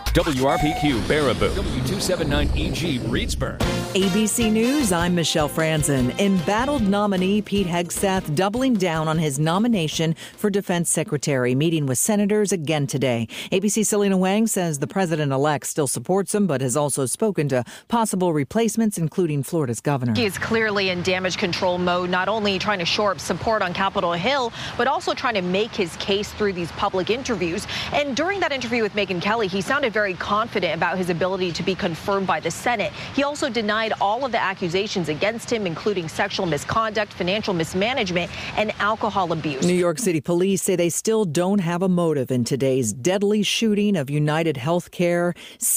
WRPQ Baraboo, W279EG Reedsburg. ABC News, I'm Michelle Franzen. Embattled nominee Pete Hegseth doubling down on his nomination for defense secretary, meeting with senators again today. ABC's Selena Wang says the president-elect still supports him, but has also spoken to possible replacements, including Florida's governor. He is clearly in damage control mode, not only trying to shore up support on Capitol Hill, but also trying to make his case through these public interviews. And during that interview with Megyn Kelly, he sounded very confident about his ability to be confirmed by the Senate. He also denied all of the accusations against him, including sexual misconduct, financial mismanagement, and alcohol abuse. New York City police say they still don't have a motive in today's deadly shooting of United Healthcare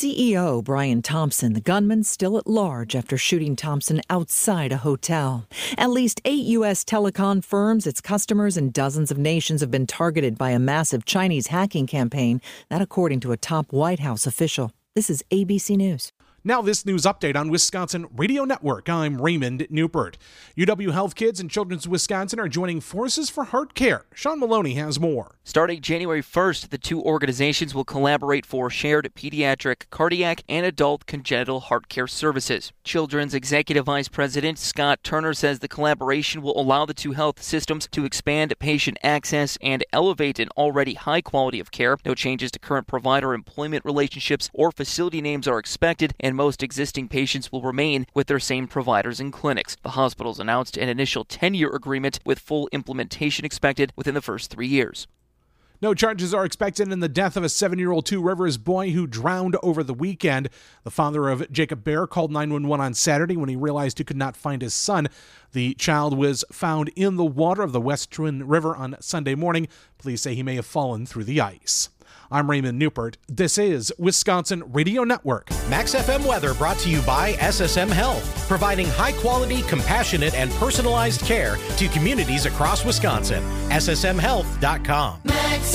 CEO Brian Thompson. The gunman still at large after shooting Thompson outside a hotel. At least 8 U.S. telecom firms, its customers, and dozens of nations have been targeted by a massive Chinese hacking campaign. That according to a top White House official. This is ABC News. Now this news update on Wisconsin Radio Network. I'm Raymond Newport. UW Health Kids and Children's Wisconsin are joining forces for heart care. Sean Maloney has more. Starting January 1st, the two organizations will collaborate for shared pediatric, cardiac, and adult congenital heart care services. Children's Executive Vice President Scott Turner says the collaboration will allow the two health systems to expand patient access and elevate an already high quality of care. No changes to current provider employment relationships or facility names are expected, and most existing patients will remain with their same providers and clinics. The hospitals announced an initial 10-year agreement with full implementation expected within the first 3 years. No charges are expected in the death of a 7-year-old Two Rivers boy who drowned over the weekend. The father of Jacob Bear called 911 on Saturday when he realized he could not find his son. The child was found in the water of the West Twin River on Sunday morning. Police say he may have fallen through the ice. I'm Raymond Newport. This is Wisconsin Radio Network. Max FM weather brought to you by SSM Health, providing high-quality, compassionate, and personalized care to communities across Wisconsin. SSMHealth.com. Max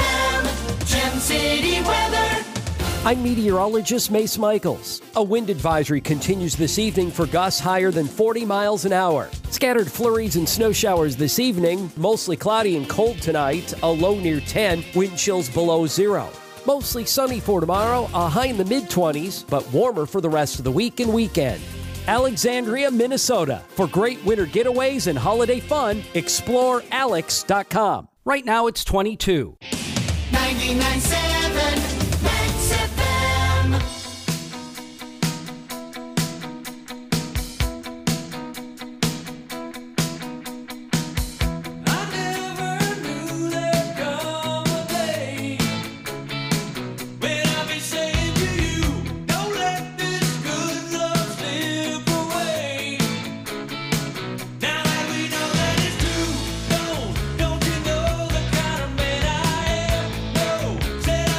FM, Gem City weather. I'm meteorologist Mace Michaels. A wind advisory continues this evening for gusts higher than 40 miles an hour. Scattered flurries and snow showers this evening. Mostly cloudy and cold tonight. A low near 10. Wind chills below 0. Mostly sunny for tomorrow. A high in the mid-20s, but warmer for the rest of the week and weekend. Alexandria, Minnesota. For great winter getaways and holiday fun, explore alex.com. Right now it's 22. 99.7 Max FM. Said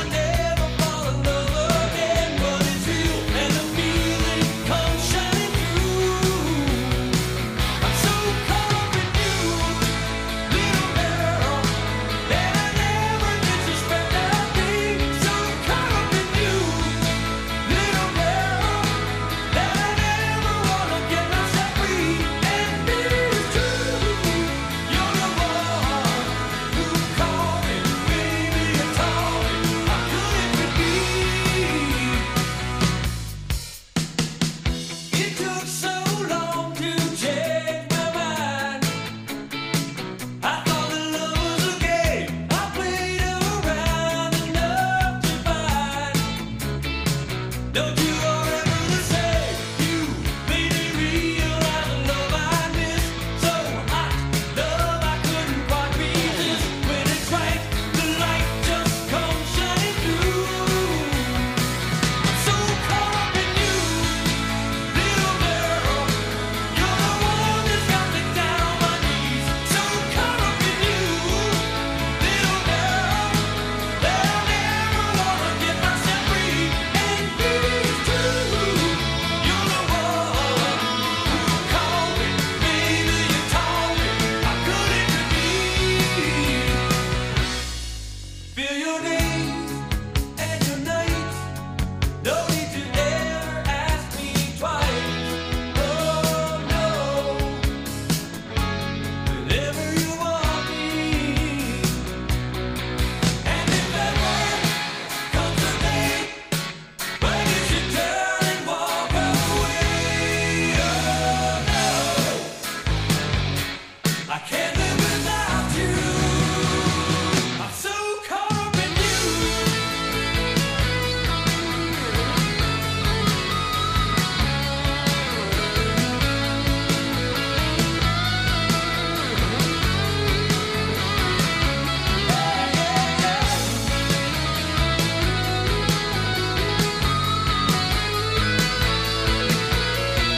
can't live without you. I'm so caught up in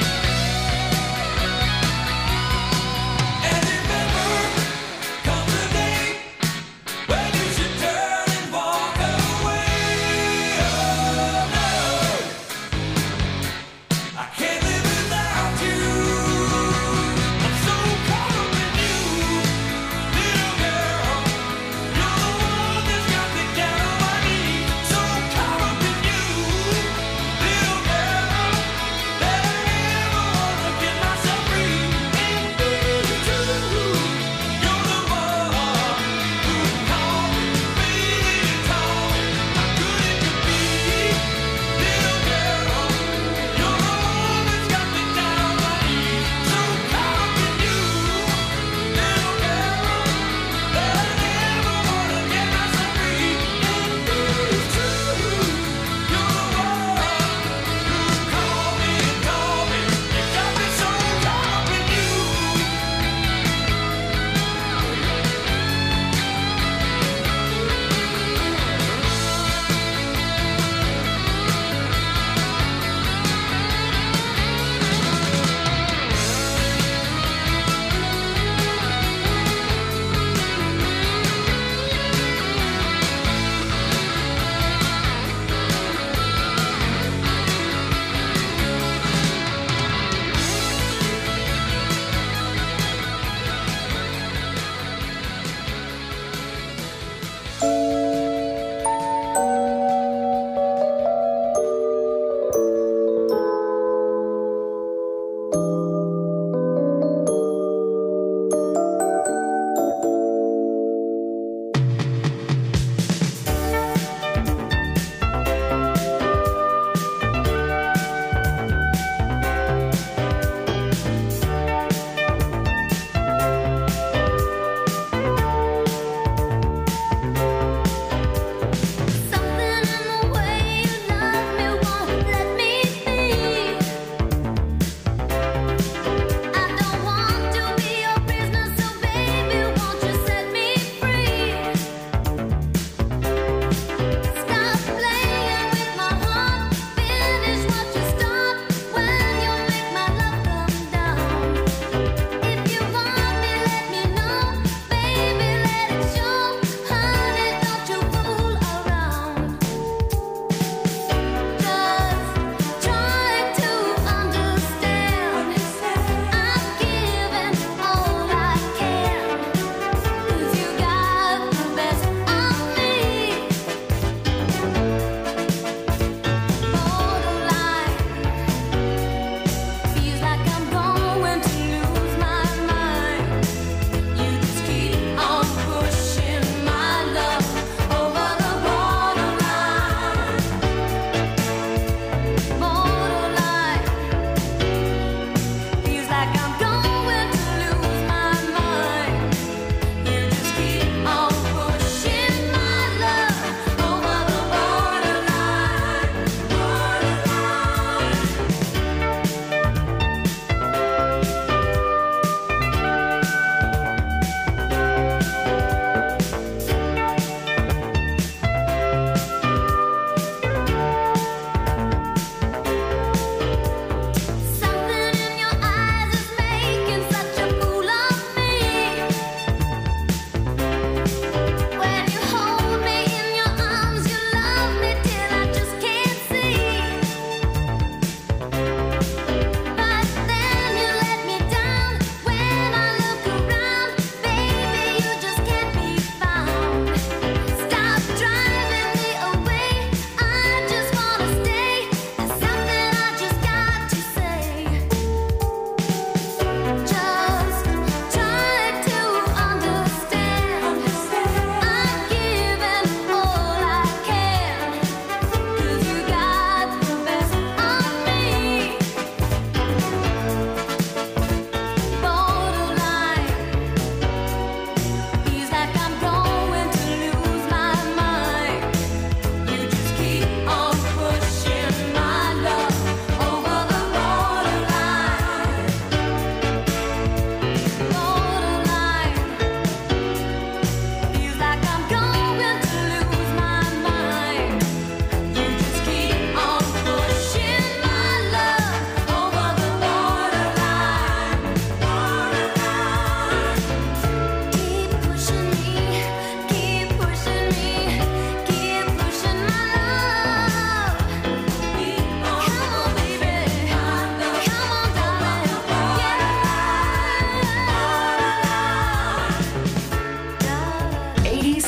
And if ever comes a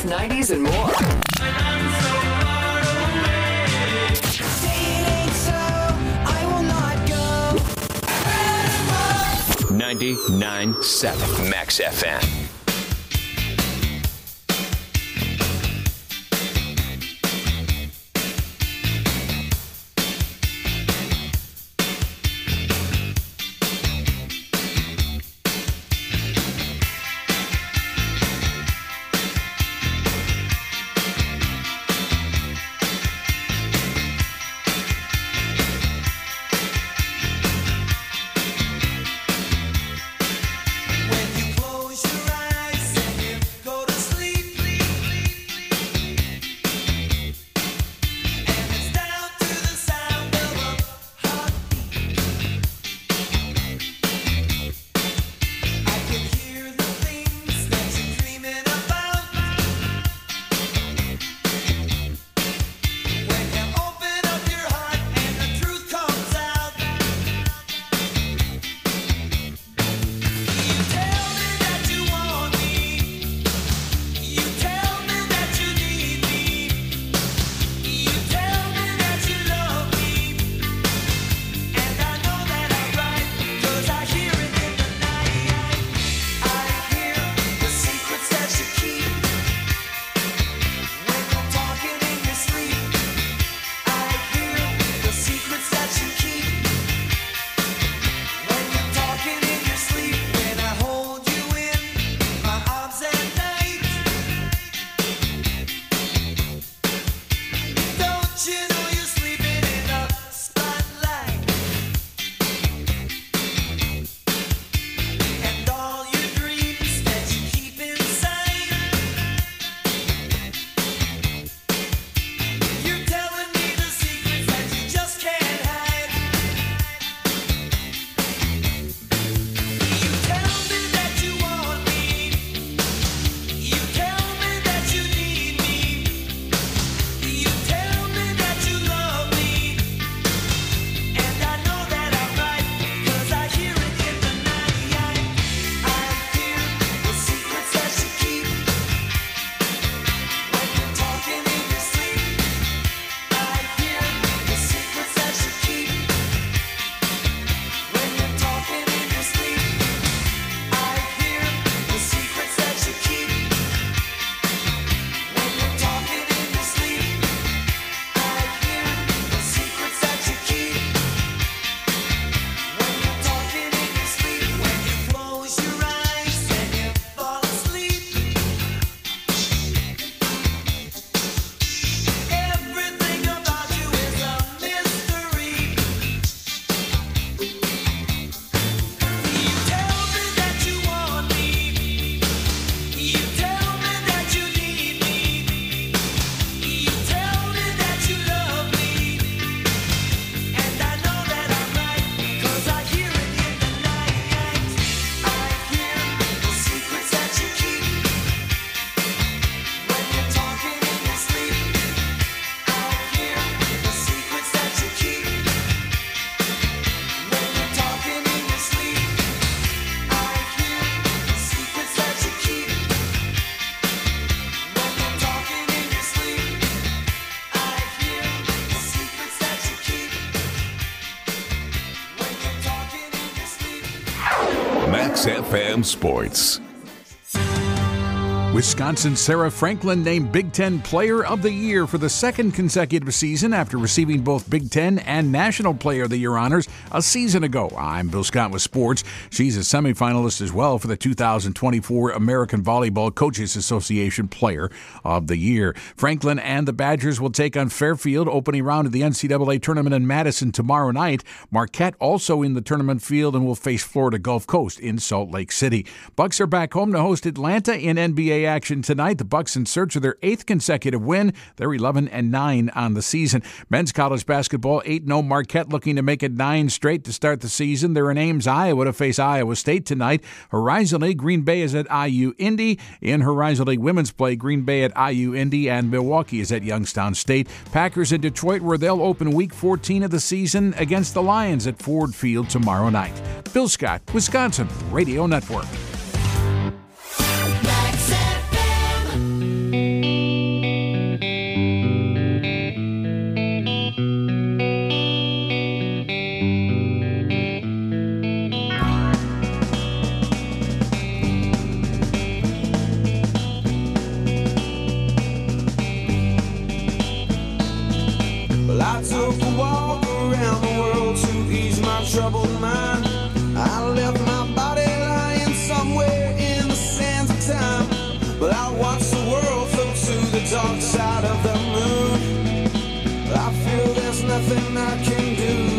80s, 90s, and more. 99.7 Max FM. Max FM Sports. Wisconsin's Sarah Franklin named Big Ten Player of the Year for the second consecutive season after receiving both Big Ten and National Player of the Year honors a season ago. I'm Bill Scott with sports. She's a semifinalist as well for the 2024 American Volleyball Coaches Association Player of the Year. Franklin and the Badgers will take on Fairfield opening round of the NCAA tournament in Madison tomorrow night. Marquette also in the tournament field and will face Florida Gulf Coast in Salt Lake City. Bucks are back home to host Atlanta in NBA action tonight. The Bucks in search of their 8th consecutive win. They're 11-9 on the season. Men's college basketball 8-0 Marquette looking to make it 9 straight to start the season. They're in Ames, Iowa to face Iowa State tonight. Horizon League, Green Bay is at IU Indy. In Horizon League women's play, Green Bay at IU Indy and Milwaukee is at Youngstown State. Packers in Detroit where they'll open week 14 of the season against the Lions at Ford Field tomorrow night. Bill Scott, Wisconsin Radio Network. Max FM. But I watch the world float to the dark side of the moon. I feel there's nothing I can do.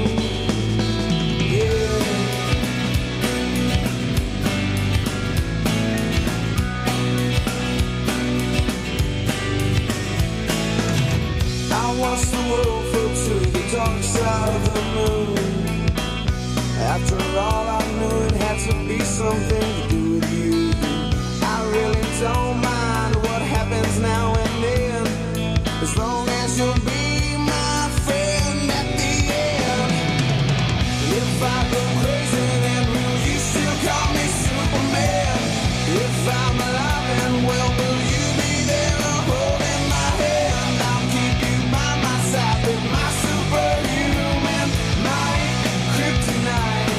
I watch the world float to the dark side of the moon. After all, I knew it had to be something to do with you. I really don't mind what happens now and then, as long as you'll be my friend at the end. If I go crazy, then will you still call me Superman? If I'm alive and well, will you be there holding my hand? I'll keep you by my side with my superhuman might, kryptonite.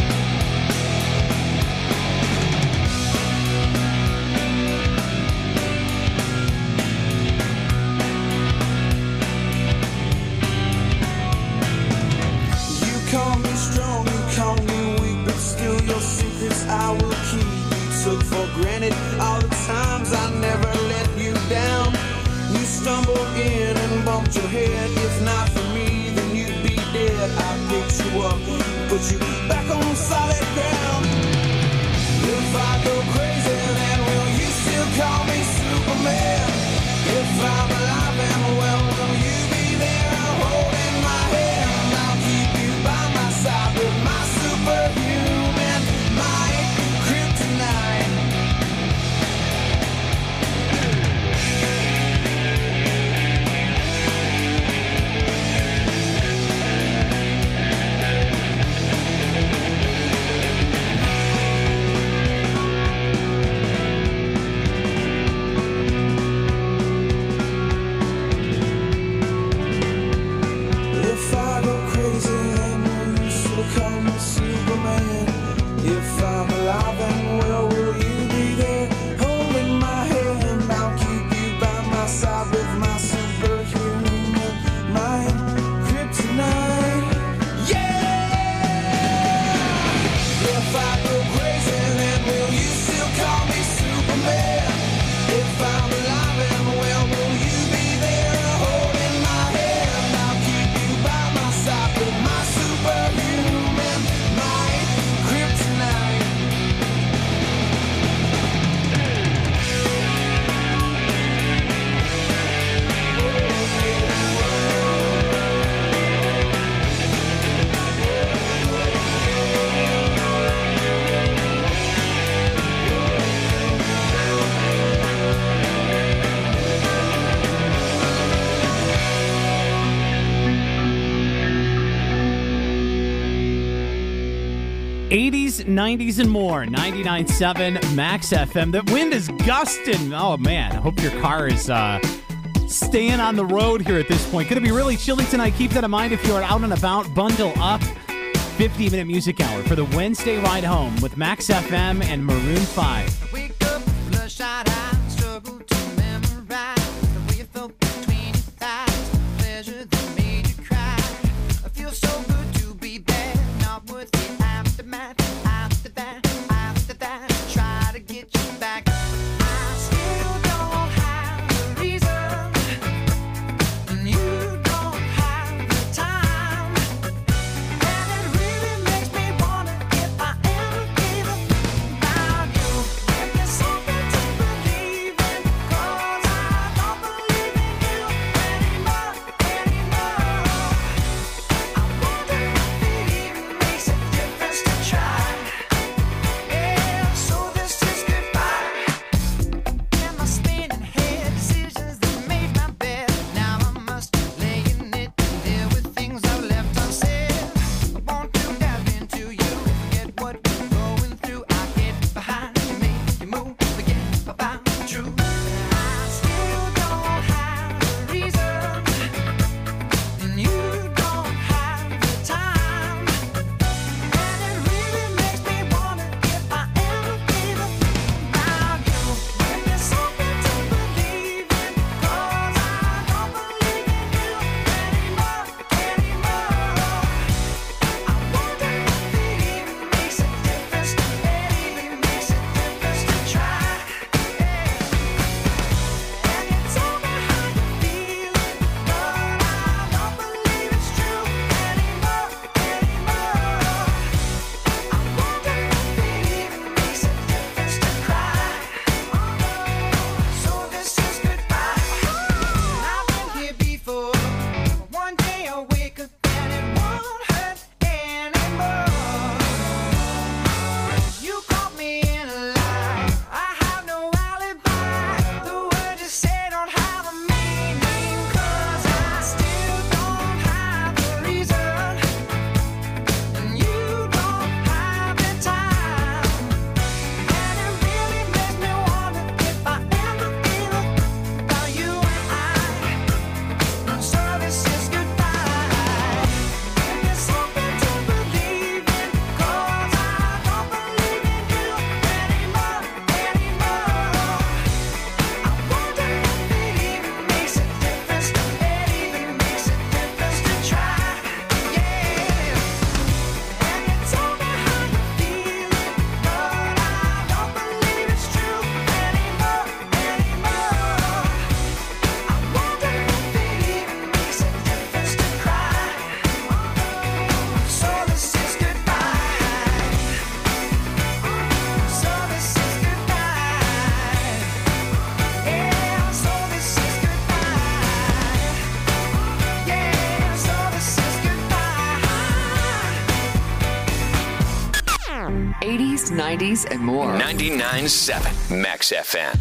You call me strong, you call me weak, but still your secrets I will keep. You took for granted all the times I never let you down. You stumbled in and bumped your head. If not for me, then you'd be dead. I picked you up, put you back on solid ground. If I go crazy, then will you still call me Superman? If I'm alive and well, will you be there holding my hand? I'll keep you by my side with my superhuman might, kryptonite. If I go crazy, then will you still call me Superman? If I'm alive and well, will you be there holding my hand? I'll keep you by my side with my superhuman mind, kryptonite. Yeah! If I go crazy, then will you still call me Superman? If I'm alive and well, will you be there holding my hand? I'll keep you by my side with my superhuman might, kryptonite. '80s, '90s, and more. 99.7 Max FM. The wind is gusting. Oh, man. I hope your car is staying on the road here at this point. Going to be really chilly tonight. Keep that in mind if you're out and about. Bundle up. 50-minute music hour for the Wednesday ride home with Max FM and Maroon 5. Wake up, bloodshot eyes, struggle to memorize the way you felt between your thighs, the pleasure that made you cry. I feel so good to be bad, not worth the aftermath. After that, try to get you back. I still don't have a reason, and you don't have the time, and it really makes me wonder if I ever gave up about you. 90s, and more. 99.7 Max FM.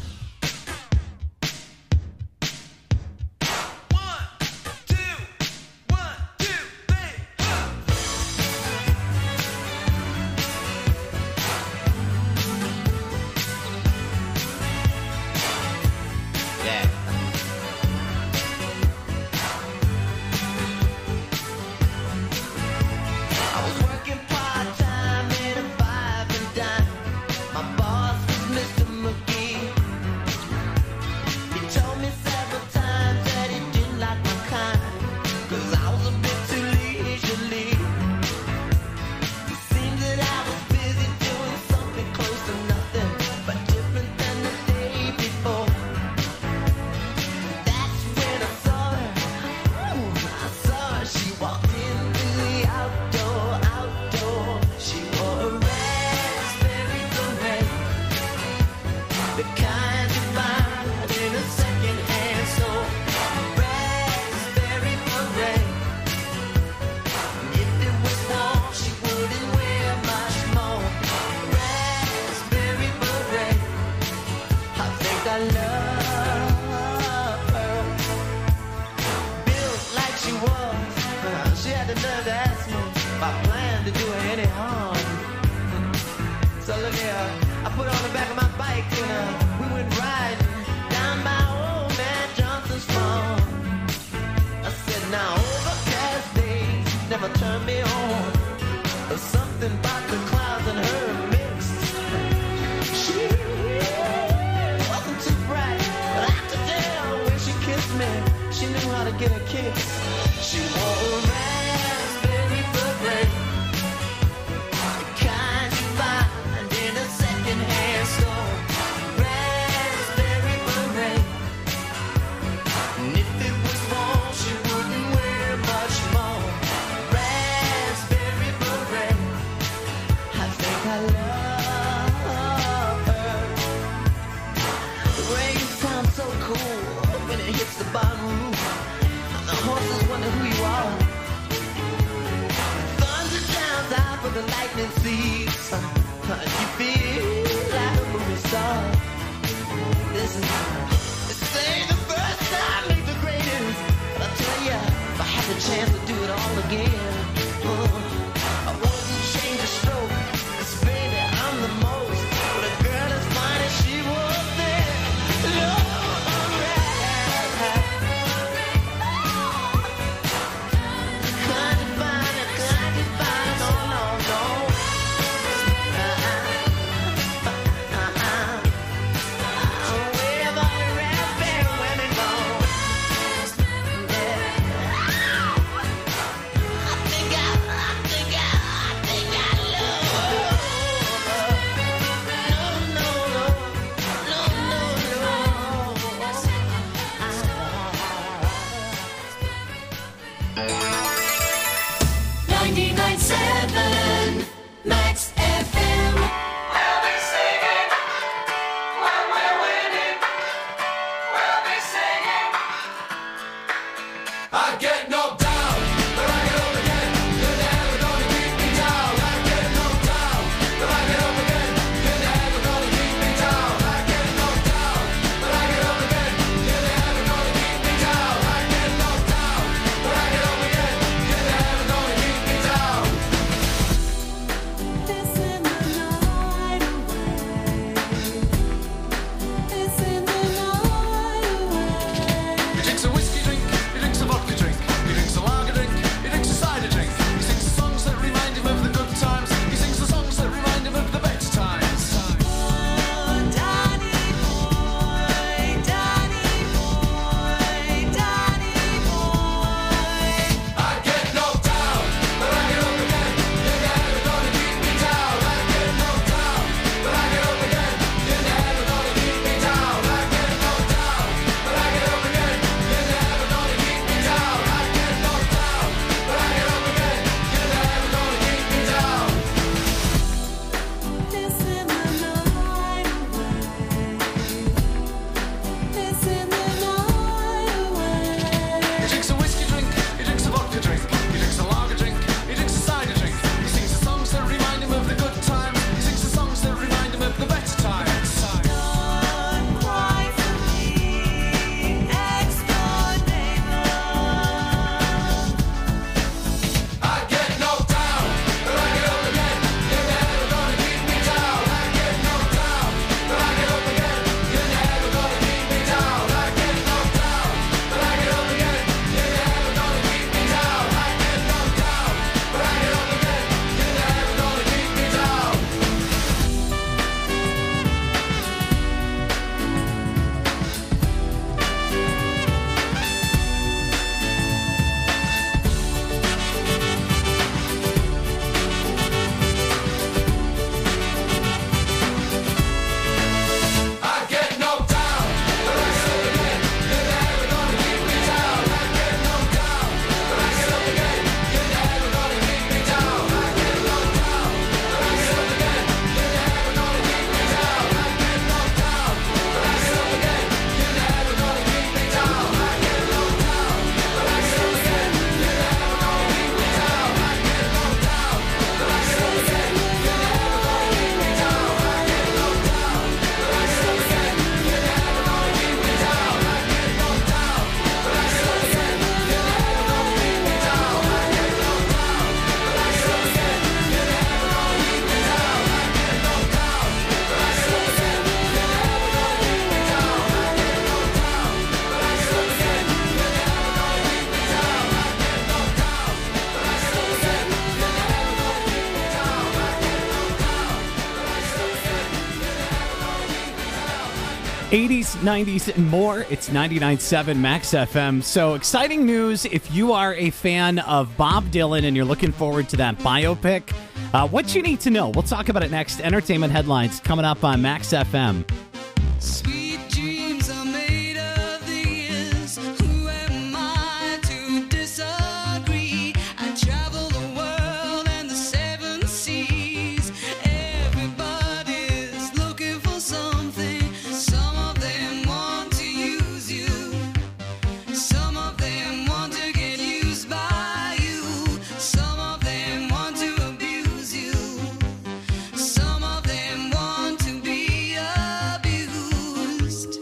80s, 90s, and more. It's 99.7 Max FM. So exciting news if you are a fan of Bob Dylan and you're looking forward to that biopic. What you need to know. We'll talk about it next. Entertainment headlines coming up on Max FM. Sweet dreams are made of these. Who am I to disagree? I travel the world and the seven seas. Everybody's looking for something. Some of them want to use you. Some of them want to get used by you. Some of them want to abuse you. Some of them want to be abused.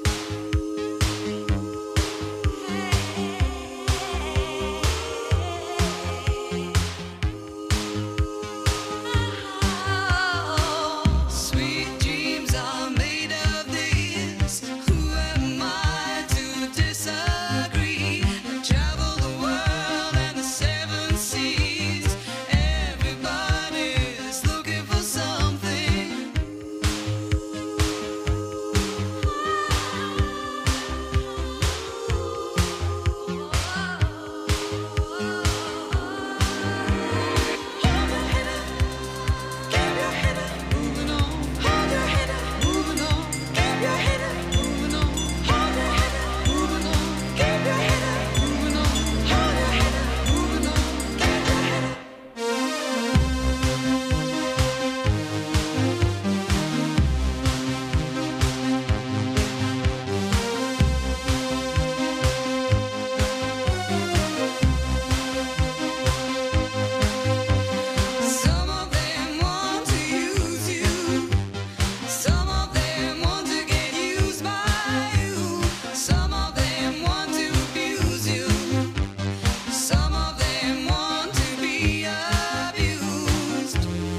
Sweet dreams are made of these. Who am I to disagree? I travel the world and the seven seas. Everybody's looking for something. Hold your head up, keep your head up, moving on. Hold your head up, moving on. Keep your head up, moving on. Hold your head up, moving on. Keep your head up, moving on. Hold your head up, moving on. Keep your head up. Some of them want to use you. Some of them want to get used by you. Some of them want to abuse you. Some of them want to be abused.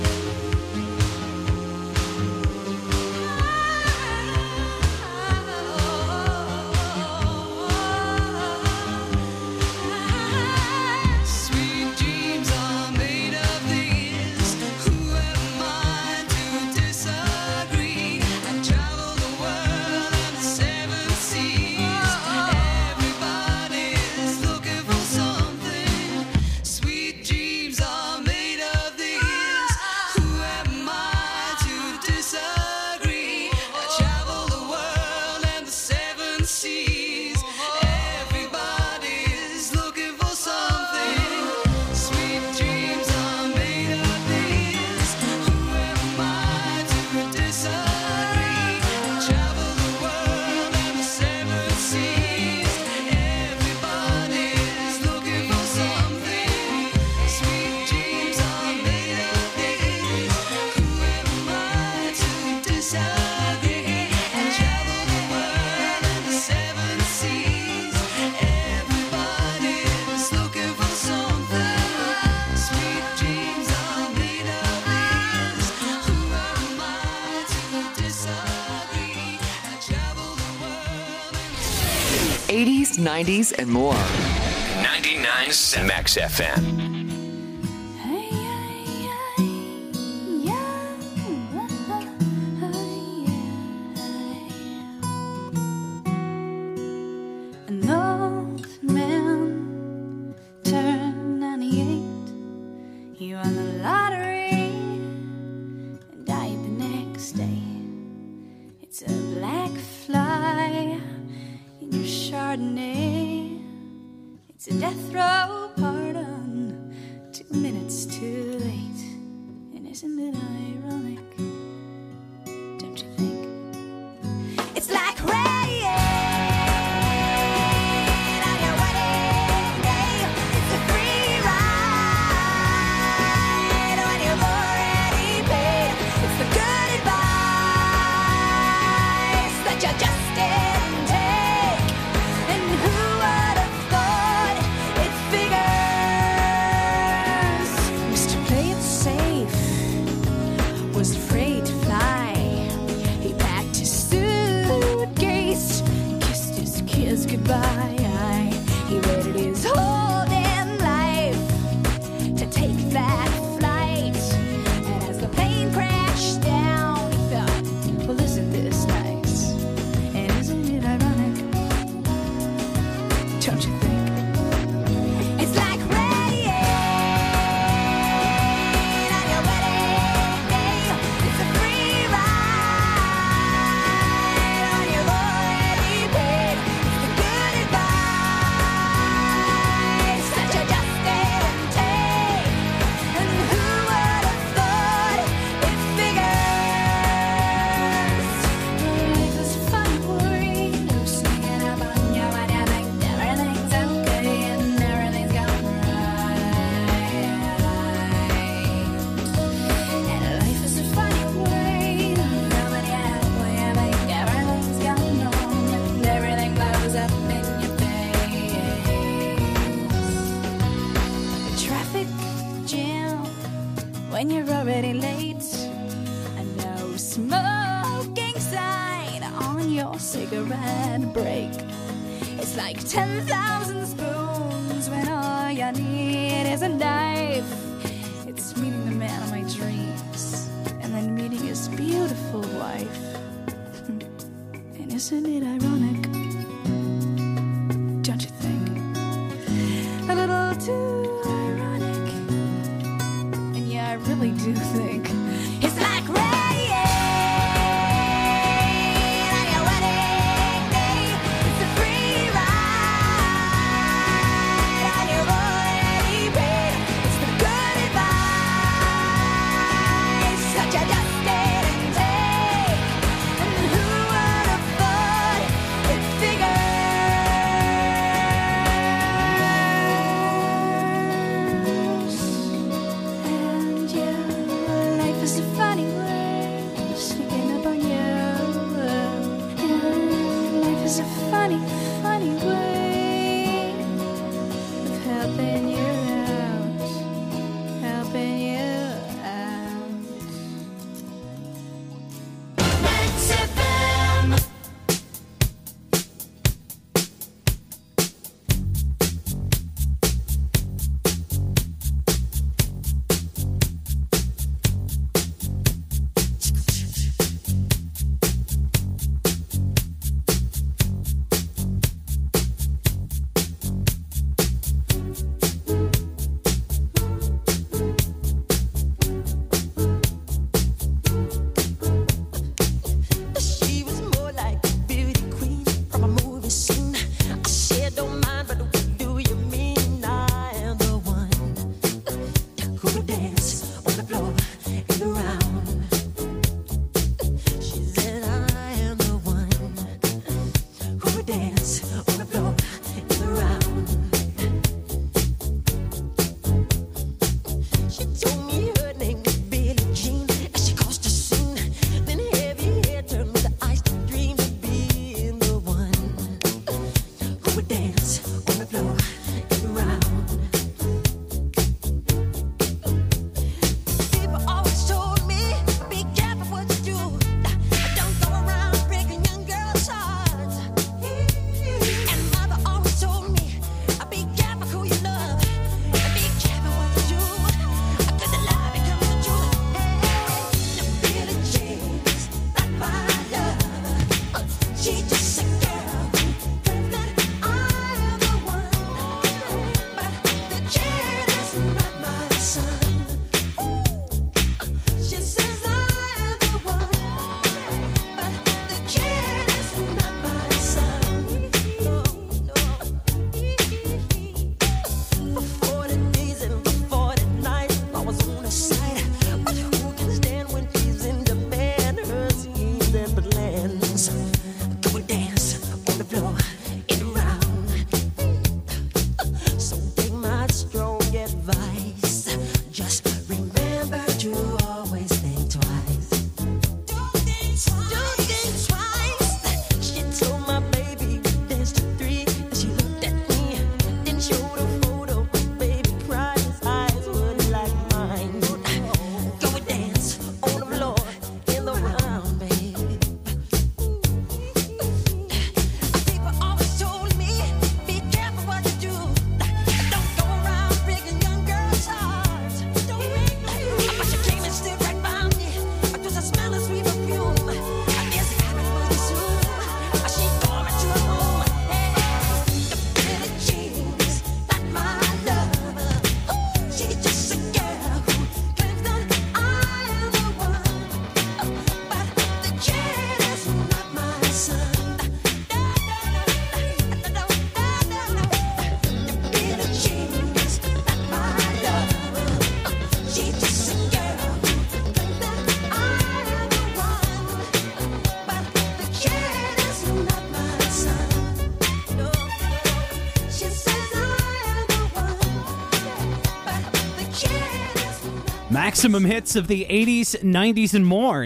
Sweet dreams are made of these. Who am I to disagree? I travel the world and the seven seas. Everybody's looking for something. Sweet dreams are made of these. Who am I to disagree? I travel the world and the seven seas. Everybody's looking for something. Sweet dreams are made of these. Who am I to disagree? I travel the world and the seven seas. Everybody's looking for something. Sweet dreams are made of these. Who am I to disagree? I travel the world and the seven seas. Everybody's looking for something. Sweet dreams are made of these. Who am I to disagree? I travel the world and 80s, 90s, and more. 99.7 Max FM. An old man turned 98. He won the lottery and died the next day. It's a black fly in your Chardonnay. It's a death row pardon, 2 minutes too late. And isn't it ironic? Don't you think? It's like rain on your wedding day. It's a free ride when you've already paid. It's the good advice that you just didn't take. And who would have thought it figures? Mr. Play It Safe was afraid to fly. He packed his suitcase, kissed his kids goodbye. He waited his whole damn life to take that flight. And as the plane crashed down, he thought, well, isn't this nice? And isn't it gonna break. It's like 10,000 spoons when all you need is a knife. It's meeting the man of my dreams and then meeting his beautiful wife. And isn't it ironic? Don't you think? A little too ironic. And yeah, I really do think it's like rain. Maximum hits of the 80s, 90s, and more.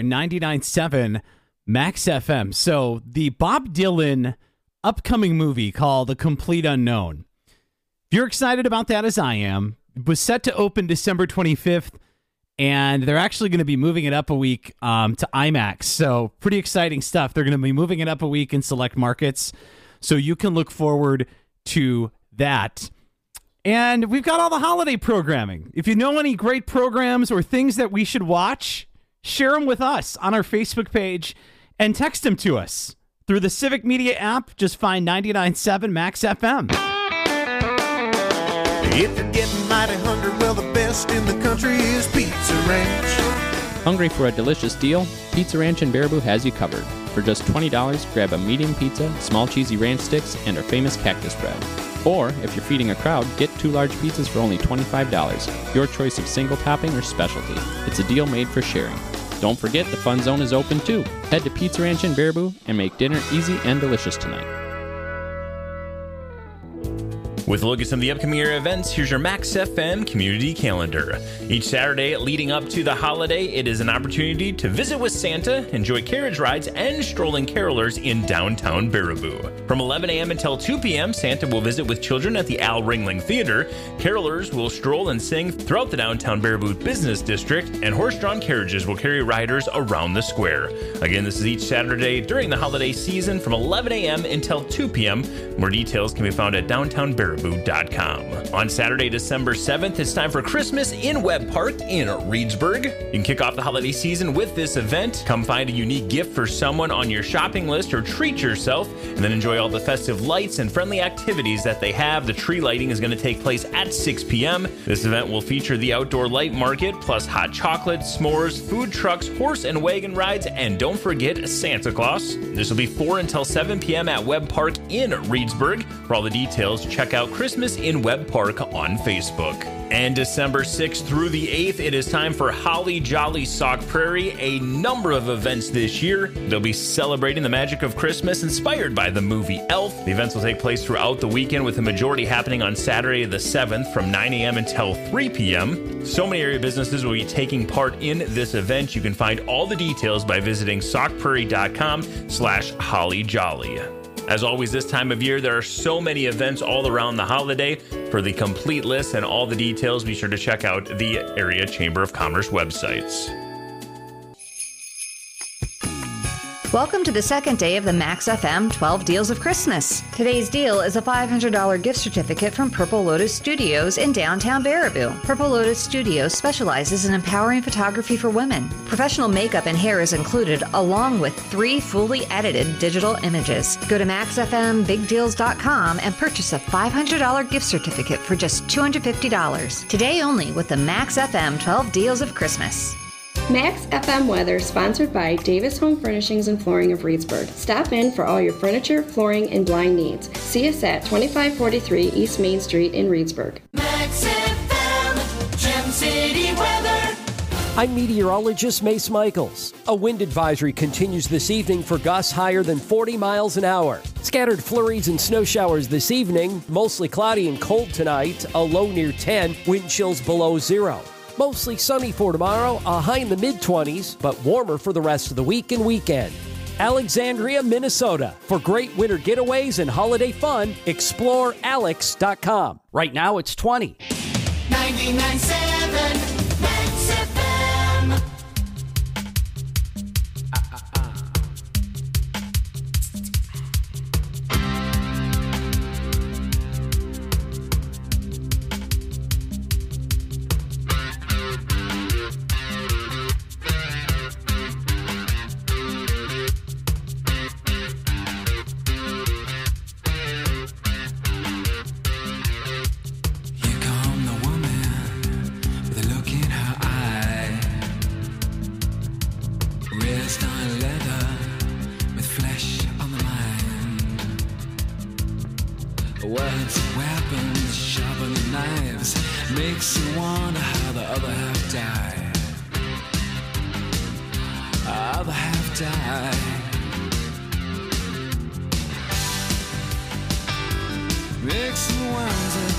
99.7 Max FM. So the Bob Dylan upcoming movie called The Complete Unknown. If you're excited about that as I am, it was set to open December 25th. and they're actually going to be moving it up a week to IMAX. So pretty exciting stuff. They're going to be moving it up a week in select markets, so you can look forward to that. And we've got all the holiday programming. If you know any great programs or things that we should watch, share them with us on our Facebook page and text them to us through the Civic Media app. Just find 99.7 Max FM. If you're getting mighty hungry, well, the best in the country is Pizza Ranch. Hungry for a delicious deal? Pizza Ranch in Baraboo has you covered. For just $20, grab a medium pizza, small cheesy ranch sticks, and our famous cactus bread. Or, if you're feeding a crowd, get 2 large pizzas for only $25. Your choice of single topping or specialty. It's a deal made for sharing. Don't forget the Fun Zone is open too. Head to Pizza Ranch in Baraboo and make dinner easy and delicious tonight. With a look at some of the upcoming area events, here's your Max FM community calendar. Each Saturday leading up to the holiday, it is an opportunity to visit with Santa, enjoy carriage rides, and strolling carolers in downtown Baraboo. From 11 a.m. until 2 p.m., Santa will visit with children at the Al Ringling Theater. Carolers will stroll and sing throughout the downtown Baraboo Business District, and horse-drawn carriages will carry riders around the square. Again, this is each Saturday during the holiday season from 11 a.m. until 2 p.m. More details can be found at downtownbaraboo.com. On Saturday, December 7th, it's time for Christmas in Webb Park in Reedsburg. You can kick off the holiday season with this event. Come find a unique gift for someone on your shopping list or treat yourself, and then enjoy all the festive lights and friendly activities that they have. The tree lighting is going to take place at 6 p.m. This event will feature the outdoor light market, plus hot chocolate, s'mores, food trucks, horse and wagon rides, and don't forget Santa Claus. This will be 4 until 7 p.m. at Webb Park in Reedsburg. For all the details, check out Christmas in Webb Park on Facebook. And December 6th through the 8th, it is time for Holly Jolly Sauk Prairie, a number of events this year. They'll be celebrating the magic of Christmas inspired by the movie Elf. The events will take place throughout the weekend, with the majority happening on Saturday the 7th from 9 a.m. until 3 p.m. So many area businesses will be taking part in this event. You can find all the details by visiting saukprairie.com/hollyjolly. As always, this time of year, there are so many events all around the holiday. For the complete list and all the details, be sure to check out the Area Chamber of Commerce websites. Welcome to the second day of the Max FM 12 Deals of Christmas. Today's deal is a $500 gift certificate from Purple Lotus Studios in downtown Baraboo. Purple Lotus Studios specializes in empowering photography for women. Professional makeup and hair is included, along with 3 fully edited digital images. Go to MaxFMBigDeals.com and purchase a $500 gift certificate for just $250. Today only with the Max FM 12 Deals of Christmas. Max FM weather sponsored by Davis Home Furnishings and Flooring of Reedsburg. Stop in for all your furniture, flooring, and blind needs. See us at 2543 East Main Street in Reedsburg. Max FM, Gem City weather. I'm meteorologist Mace Michaels. A wind advisory continues this evening for gusts higher than 40 miles an hour. Scattered flurries and snow showers this evening. Mostly cloudy and cold tonight. A low near 10. Wind chills below 0. Mostly sunny for tomorrow, a high in the mid-20s, but warmer for the rest of the week and weekend. Alexandria, Minnesota. For great winter getaways and holiday fun, explore alex.com. Right now it's 20. 99.7 Max FM. Words, weapons, sharpen knives, makes you wonder how the other half died. Other half died. Makes you wonder.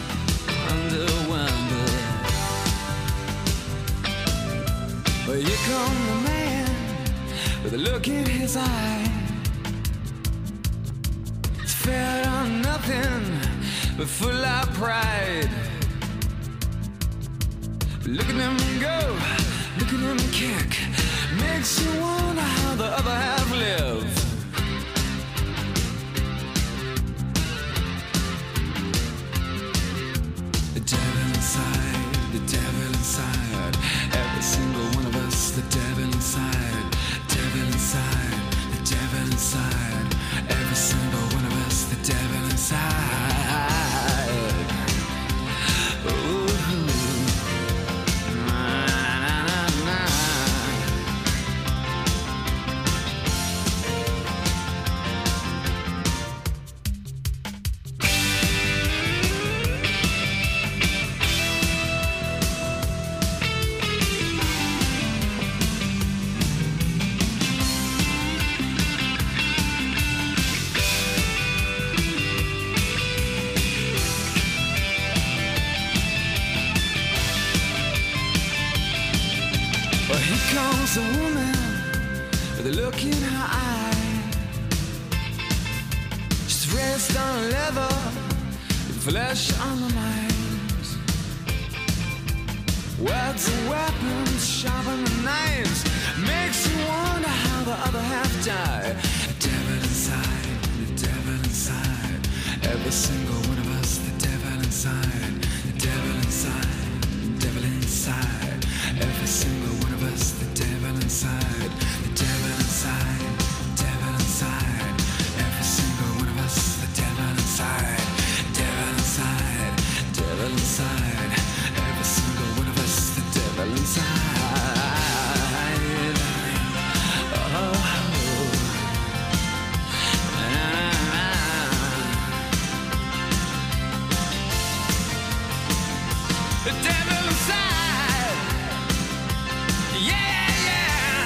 Well, here come the man with a look in his eye. Fed on nothing but full of pride. Look at them go, look at them kick. Makes you wonder how the other half live. The devil inside, every single one of us. The devil inside, the devil inside, every single one of us. The devil inside. Ooh. A woman with a look in her eye. She's dressed on leather, with flesh on the mind. Words are weapons, sharper than knives. Makes you wonder how the other half died. The devil inside, every single one of us. The devil inside, the devil inside, the devil inside, every single one of us. The devil inside, the devil inside, devil inside, every single one of us. The devil inside, devil inside, devil inside, every single one of us. The devil inside. The devil inside. Yeah, yeah.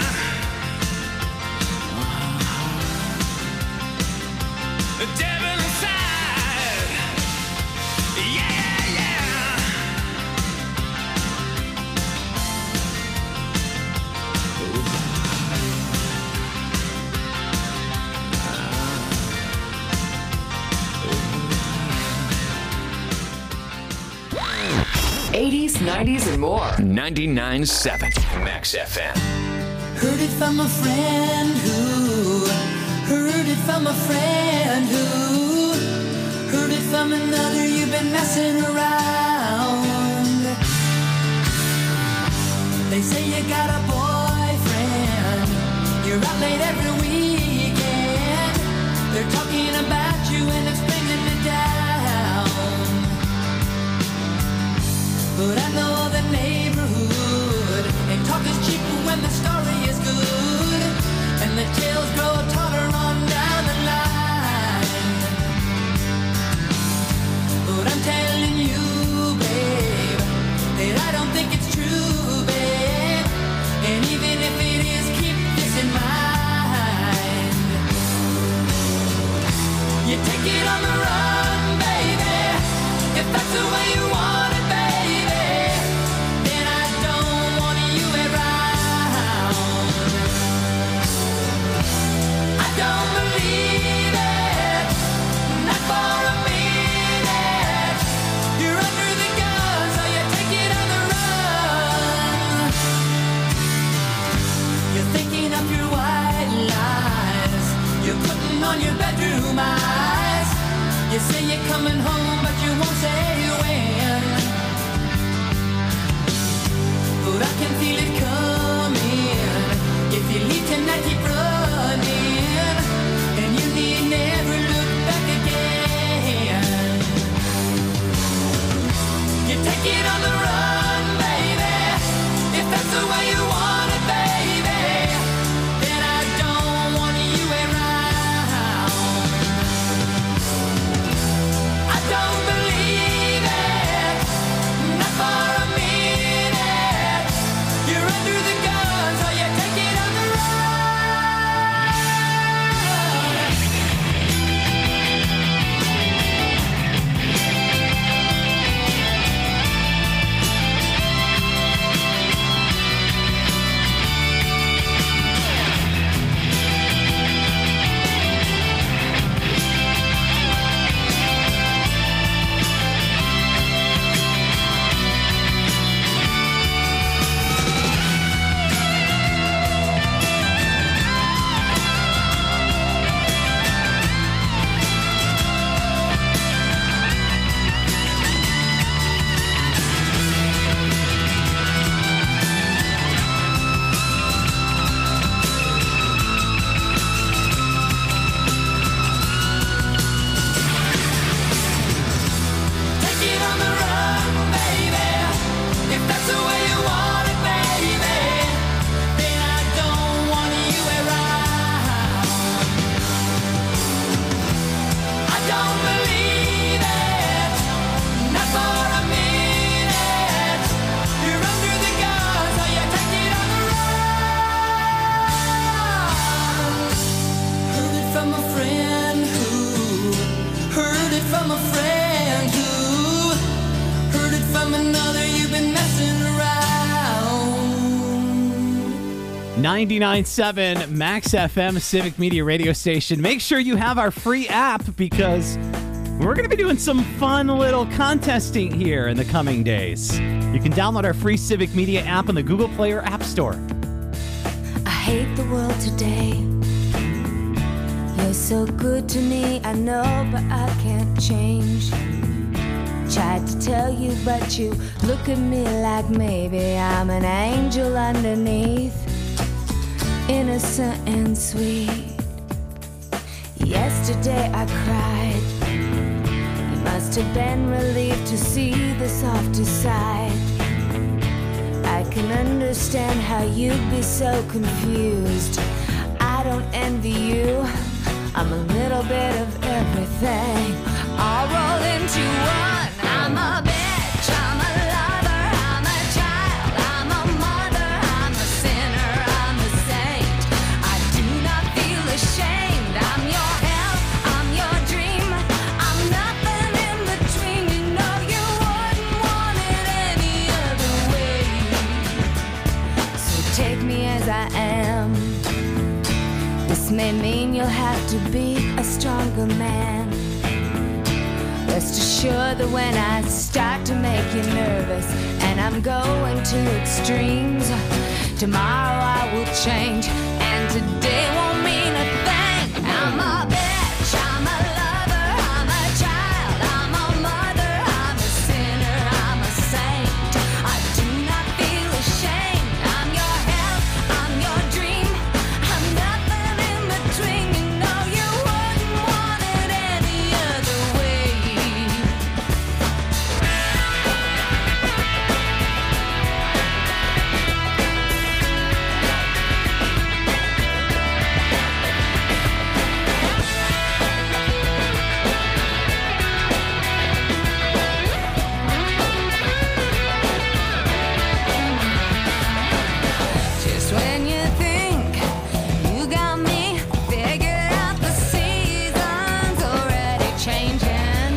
The devil inside. Yeah, yeah. 80s, 90s, and more. 99.7 Max FM. Heard it from a friend who heard it from a friend who heard it from another. You've been messing around. They say you got a boyfriend. You're out late every weekend. They're talking about you and it's bringing me down. But I know the neighborhood, and talk is cheap when the story is good, and the tales grow taller on down the line. But I'm telling you, babe, that I don't think it's true, babe. And even if it is, keep this in mind. You take it on the run, baby, if that's the way you want it. Don't believe it, not for a minute. You're under the gun, so you take it on the run. You're thinking of your white lies. You're putting on your bedroom eyes. You say you're coming home, but you won't say when. But I can feel it coming. If you leave tonight, keep running. Never look back again. You take it on the run, baby. If that's the way you want it, baby, then I don't want you around. I don't 99.7 Max FM, Civic Media radio station. Make sure you have our free app because we're going to be doing some fun little contesting here in the coming days. You can download our free Civic Media app on the Google Play or App Store. I hate the world today. You're so good to me, I know, but I can't change. Tried to tell you, but you look at me like maybe I'm an angel underneath, innocent and sweet. Yesterday I cried. You must have been relieved to see the softer side. I can understand how you'd be so confused. I don't envy you. I'm a little bit of everything, all rolled into one. I'm a bitch, I'm a lover, I'm a child, I'm a mother, I'm a sinner, I'm a saint. I do not feel ashamed. I'm your hell, I'm your dream. I'm nothing in between. You know you wouldn't want it any other way. So take me as I am. This may mean you'll have to be a stronger man. Rest assured that when I start to make you nervous and I'm going to extremes, tomorrow I will change and today won't mean a thing. I'm a bitch, I'm a lover, I'm a child, I'm a mother, I'm a sinner, I'm a saint. I do not feel ashamed. I'm your hell, I'm your dream. I'm nothing in between. You know you wouldn't want it any other way. Just when you think you got me figured out, the season's already changing.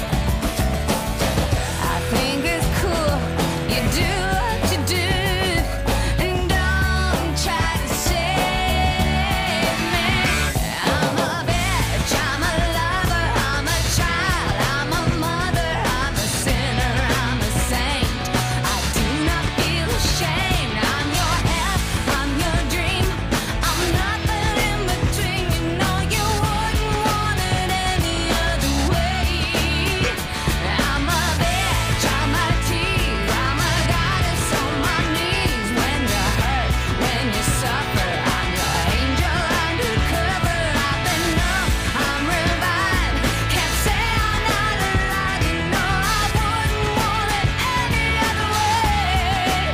I think it's cool you do what you do, and don't try to save me. I'm a bitch, I'm a lover, I'm a child, I'm a mother, I'm a sinner, I'm a saint. I do not feel ashamed. I'm your hell, I'm your dream. I'm nothing in between. You know you wouldn't want it any other way. I'm a bitch, I'm a tease, I'm a goddess on my knees. When you hurt, when you suffer, I'm your angel undercover. I've been numb, I'm revived. Can't say I'm not alive. You know I wouldn't want it any other way.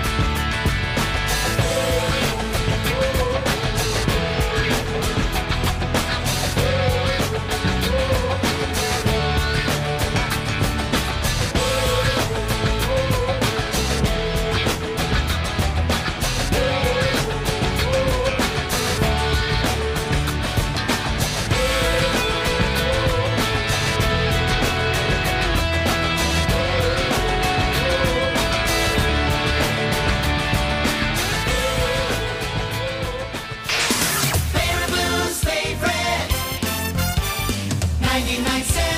Baraboo's favorite 99 cents.